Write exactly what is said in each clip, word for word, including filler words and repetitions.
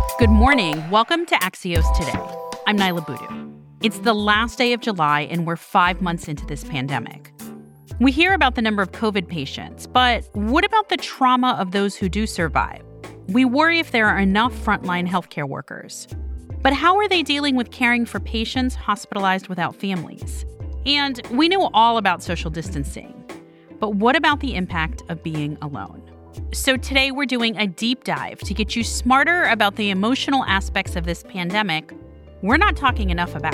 Good morning. Welcome to Axios Today. I'm Nyla Boodoo. It's the last day of July, and we're five months into this pandemic. We hear about the number of COVID patients, but what about the trauma of those who do survive? We worry if there are enough frontline healthcare workers. But how are they dealing with caring for patients hospitalized without families? And we know all about social distancing, but what about the impact of being alone? So today we're doing a deep dive to get you smarter about the emotional aspects of this pandemic we're not talking enough about.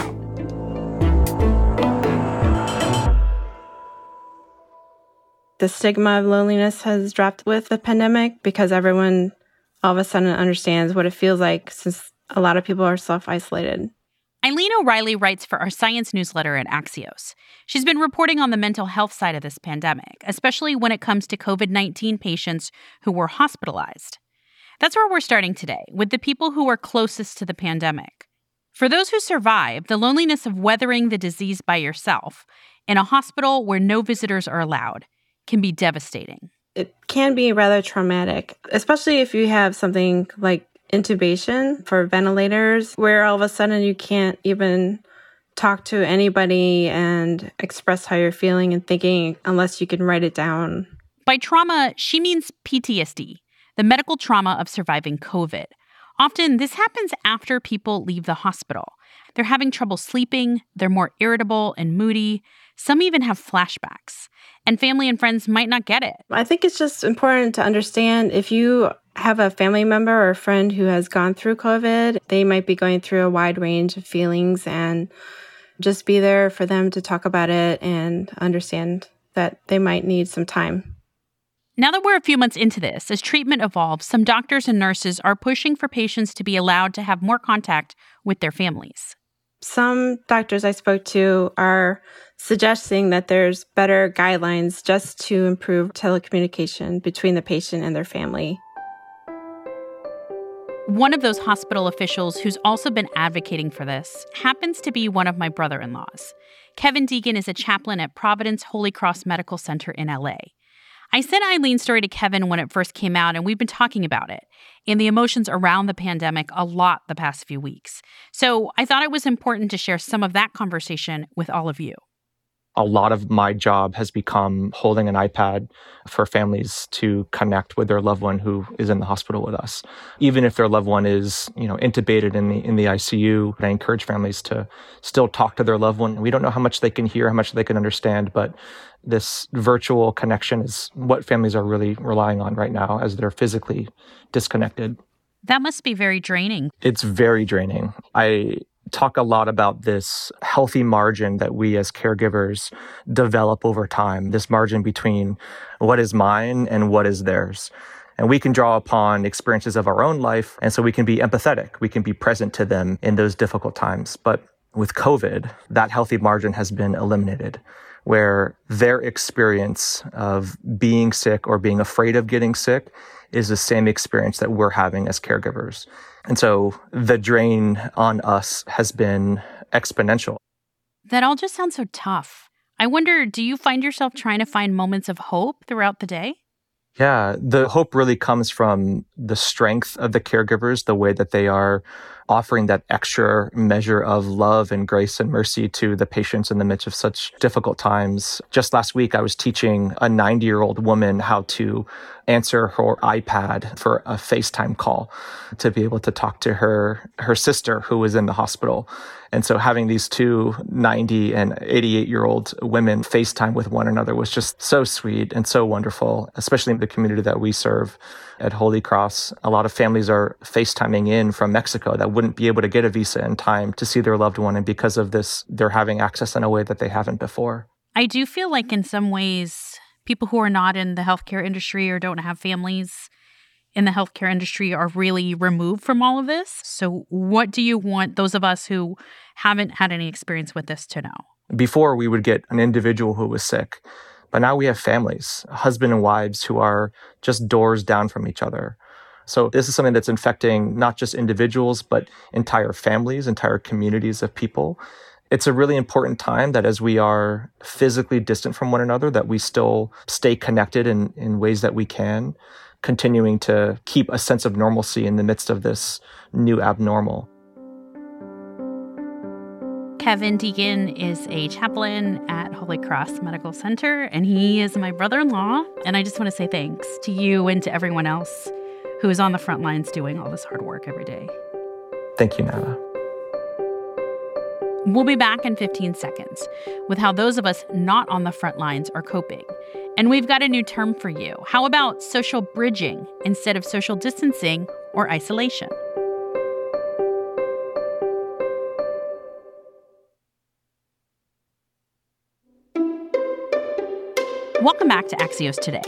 The stigma of loneliness has dropped with the pandemic because everyone all of a sudden understands what it feels like since a lot of people are self-isolated. Eileen O'Reilly writes for our science newsletter at Axios. She's been reporting on the mental health side of this pandemic, especially when it comes to COVID nineteen patients who were hospitalized. That's where we're starting today, with the people who are closest to the pandemic. For those who survive, the loneliness of weathering the disease by yourself in a hospital where no visitors are allowed can be devastating. It can be rather traumatic, especially if you have something like intubation for ventilators, where all of a sudden you can't even talk to anybody and express how you're feeling and thinking unless you can write it down. By trauma, she means P T S D, the medical trauma of surviving COVID. Often, this happens after people leave the hospital. They're having trouble sleeping, they're more irritable and moody. Some even have flashbacks. And family and friends might not get it. I think it's just important to understand if you have a family member or a friend who has gone through COVID, they might be going through a wide range of feelings, and just be there for them to talk about it and understand that they might need some time. Now that we're a few months into this, as treatment evolves, some doctors and nurses are pushing for patients to be allowed to have more contact with their families. Some doctors I spoke to are suggesting that there's better guidelines just to improve telecommunication between the patient and their family. One of those hospital officials who's also been advocating for this happens to be one of my brother-in-laws. Kevin Deegan is a chaplain at Providence Holy Cross Medical Center in L A. I sent Eileen's story to Kevin when it first came out, and we've been talking about it and the emotions around the pandemic a lot the past few weeks. So I thought it was important to share some of that conversation with all of you. A lot of my job has become holding an iPad for families to connect with their loved one who is in the hospital with us. Even if their loved one is, you know, intubated in the in the I C U, I encourage families to still talk to their loved one. We don't know how much they can hear, how much they can understand, but this virtual connection is what families are really relying on right now as they're physically disconnected. That must be very draining. It's very draining. I talk a lot about this healthy margin that we as caregivers develop over time, this margin between what is mine and what is theirs. And we can draw upon experiences of our own life, and so we can be empathetic. We can be present to them in those difficult times. But with COVID, that healthy margin has been eliminated, where their experience of being sick or being afraid of getting sick is the same experience that we're having as caregivers. And so the drain on us has been exponential. That all just sounds so tough. I wonder, do you find yourself trying to find moments of hope throughout the day? Yeah, the hope really comes from the strength of the caregivers, the way that they are offering that extra measure of love and grace and mercy to the patients in the midst of such difficult times. Just last week, I was teaching a ninety-year-old woman how to answer her iPad for a FaceTime call to be able to talk to her, her sister who was in the hospital. And so having these two ninety and eighty-eight-year-old women FaceTime with one another was just so sweet and so wonderful, especially in the community that we serve at Holy Cross. A lot of families are FaceTiming in from Mexico that wouldn't be able to get a visa in time to see their loved one. And because of this, they're having access in a way that they haven't before. I do feel like in some ways, people who are not in the healthcare industry or don't have families in the healthcare industry are really removed from all of this. So what do you want those of us who haven't had any experience with this to know? Before, we would get an individual who was sick, but now we have families, husband and wives who are just doors down from each other. So this is something that's infecting not just individuals, but entire families, entire communities of people. It's a really important time that as we are physically distant from one another, that we still stay connected in, in ways that we can. continuing to keep a sense of normalcy in the midst of this new abnormal. Kevin Deegan is a chaplain at Holy Cross Medical Center, and he is my brother-in-law. And I just want to say thanks to you and to everyone else who is on the front lines doing all this hard work every day. Thank you, Nyla. We'll be back in fifteen seconds with how those of us not on the front lines are coping. And we've got a new term for you. How about social bridging instead of social distancing or isolation? Welcome back to Axios Today.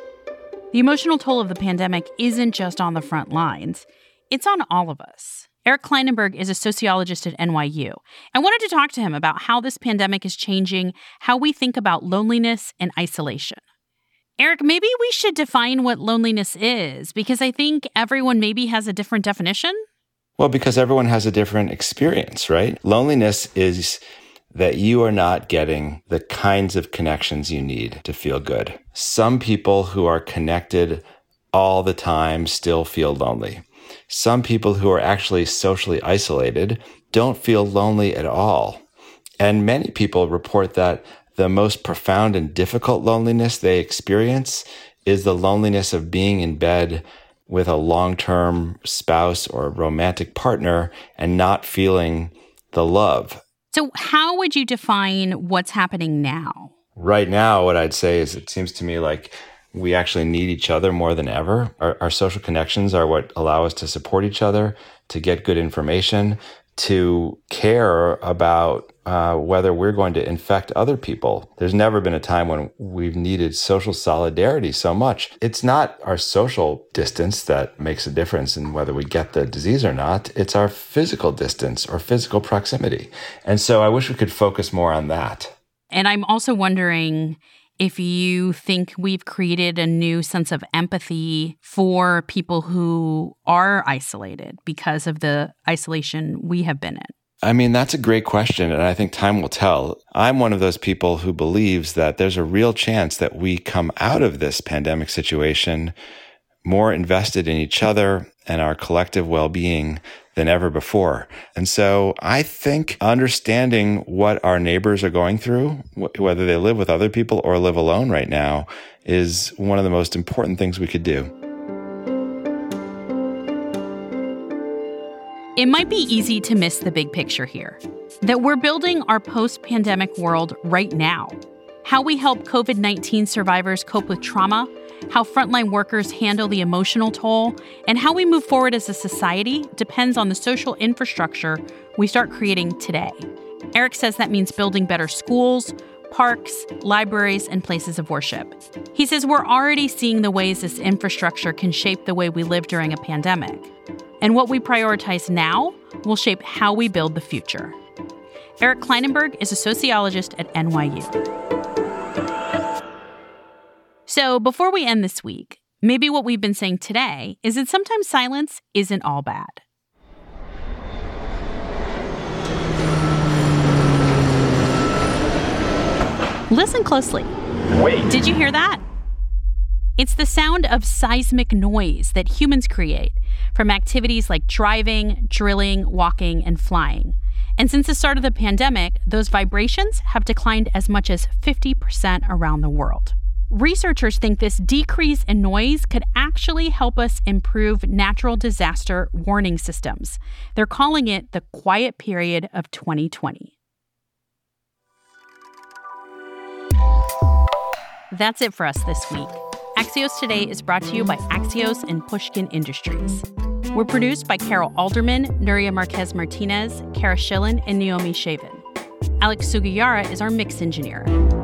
The emotional toll of the pandemic isn't just on the front lines. It's on all of us. Eric Klinenberg is a sociologist at N Y U. I wanted to talk to him about how this pandemic is changing how we think about loneliness and isolation. Eric, maybe we should define what loneliness is, because I think everyone maybe has a different definition. Well, because everyone has a different experience, right? Loneliness is that you are not getting the kinds of connections you need to feel good. Some people who are connected all the time still feel lonely. Some people who are actually socially isolated don't feel lonely at all. And many people report that the most profound and difficult loneliness they experience is the loneliness of being in bed with a long-term spouse or romantic partner and not feeling the love. So how would you define what's happening now? Right now, what I'd say is it seems to me like we actually need each other more than ever. Our, our social connections are what allow us to support each other, to get good information, to care about uh, whether we're going to infect other people. There's never been a time when we've needed social solidarity so much. It's not our social distance that makes a difference in whether we get the disease or not. It's our physical distance or physical proximity. And so I wish we could focus more on that. And I'm also wondering if you think we've created a new sense of empathy for people who are isolated because of the isolation we have been in. I mean, that's a great question, and I think time will tell. I'm one of those people who believes that there's a real chance that we come out of this pandemic situation more invested in each other and our collective well-being than ever before. And so I think understanding what our neighbors are going through, wh- whether they live with other people or live alone right now, is one of the most important things we could do. It might be easy to miss the big picture here, that we're building our post-pandemic world right now. How we help COVID nineteen survivors cope with trauma, how frontline workers handle the emotional toll, and how we move forward as a society depends on the social infrastructure we start creating today. Eric says that means building better schools, parks, libraries, and places of worship. He says we're already seeing the ways this infrastructure can shape the way we live during a pandemic. And what we prioritize now will shape how we build the future. Eric Klinenberg is a sociologist at N Y U. So before we end this week, maybe what we've been saying today is that sometimes silence isn't all bad. Listen closely. Wait. Did you hear that? It's the sound of seismic noise that humans create from activities like driving, drilling, walking, and flying. And since the start of the pandemic, those vibrations have declined as much as fifty percent around the world. Researchers think this decrease in noise could actually help us improve natural disaster warning systems. They're calling it the quiet period of twenty twenty. That's it for us this week. Axios Today is brought to you by Axios and Pushkin Industries. We're produced by Carol Alderman, Nuria Marquez Martinez, Kara Schillen, and Naomi Shavin. Alex Sugiyara is our mix engineer.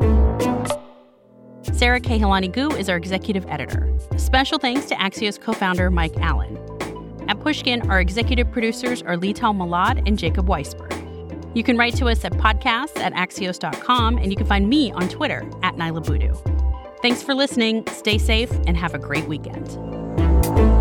Sarah Kehalani Gu is our executive editor. Special thanks to Axios co-founder Mike Allen. At Pushkin, our executive producers are Lital Malad and Jacob Weisberg. You can write to us at podcasts at axios dot com, and you can find me on Twitter at Nyla Boodoo. Thanks for listening, stay safe, and have a great weekend.